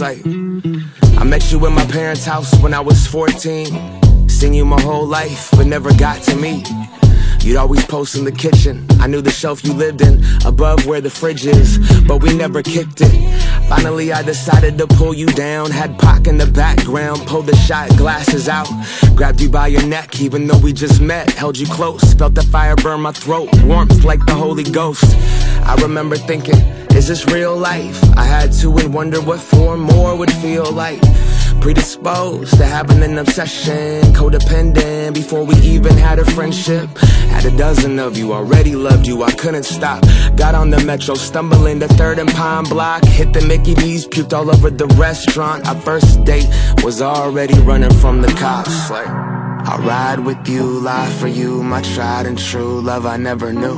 like, I met you in my parents' house when I was 14. Seen you my whole life, but never got to meet. You'd always post in the kitchen. I knew the shelf you lived in, above where the fridge is, but we never kicked it. Finally I decided to pull you down. Had Pac in the background, pulled the shot glasses out, grabbed you by your neck even though we just met. Held you close, felt the fire burn my throat, warmth like the Holy Ghost. I remember thinking, is this real life? I had to and wonder what 4 more would feel like. Predisposed to having an obsession, codependent before we even had a friendship. Had a dozen of you, already loved you, I couldn't stop. Got on the metro, stumbling to 3rd and Pine Block. Hit the Mickey D's, puked all over the restaurant. Our first date was already running from the cops. Like, I'll ride with you, lie for you, my tried and true love I never knew.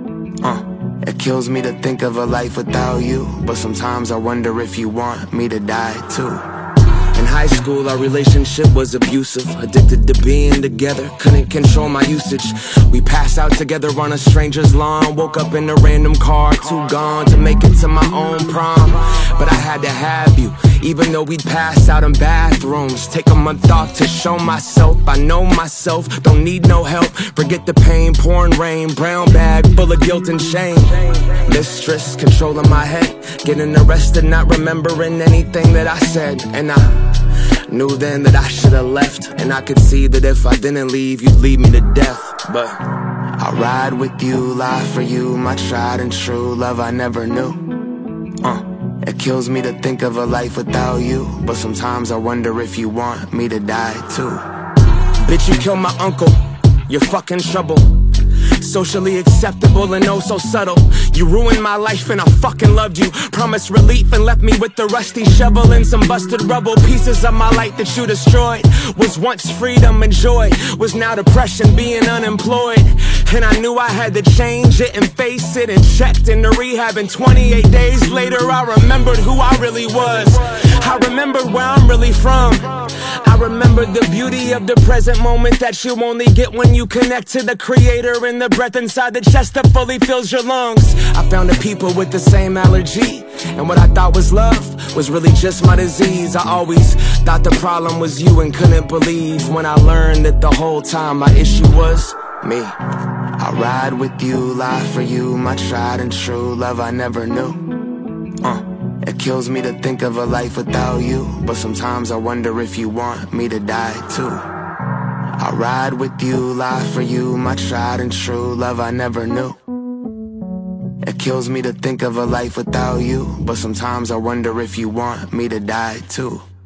It kills me to think of a life without you, but sometimes I wonder if you want me to die too. In high school, our relationship was abusive. Addicted to being together, couldn't control my usage. We passed out together on a stranger's lawn. Woke up in a random car, too gone to make it to my own prom. But I had to have you, even though we'd pass out in bathrooms. Take a month off to show myself, I know myself, don't need no help. Forget the pain, pouring rain, brown bag full of guilt and shame. Mistress controlling my head, getting arrested, not remembering anything that I said. And I knew then that I should've left, and I could see that if I didn't leave, you'd lead me to death. But I'll ride with you, lie for you, my tried and true love I never knew. It kills me to think of a life without you, but sometimes I wonder if you want me to die too. Bitch, you killed my uncle, you're fucking trouble. Socially acceptable and oh so subtle. You ruined my life and I fucking loved you. Promised relief and left me with the rusty shovel and some busted rubble. Pieces of my life that you destroyed. Was once freedom and joy, was now depression, being unemployed. And I knew I had to change it and face it, and checked into rehab, and 28 days later I remembered who I really was. I remembered where I'm really from. I remembered the beauty of the present moment that you only get when you connect to the creator, and the breath inside the chest that fully fills your lungs. I found the people with the same allergy, and what I thought was love was really just my disease. I always thought the problem was you and couldn't believe when I learned that the whole time my issue was me. I'll ride with you, lie for you, my tried and true love I never knew. It kills me to think of a life without you, but sometimes I wonder if you want me to die too. I'll ride with you, lie for you, my tried and true love I never knew. It kills me to think of a life without you, but sometimes I wonder if you want me to die too.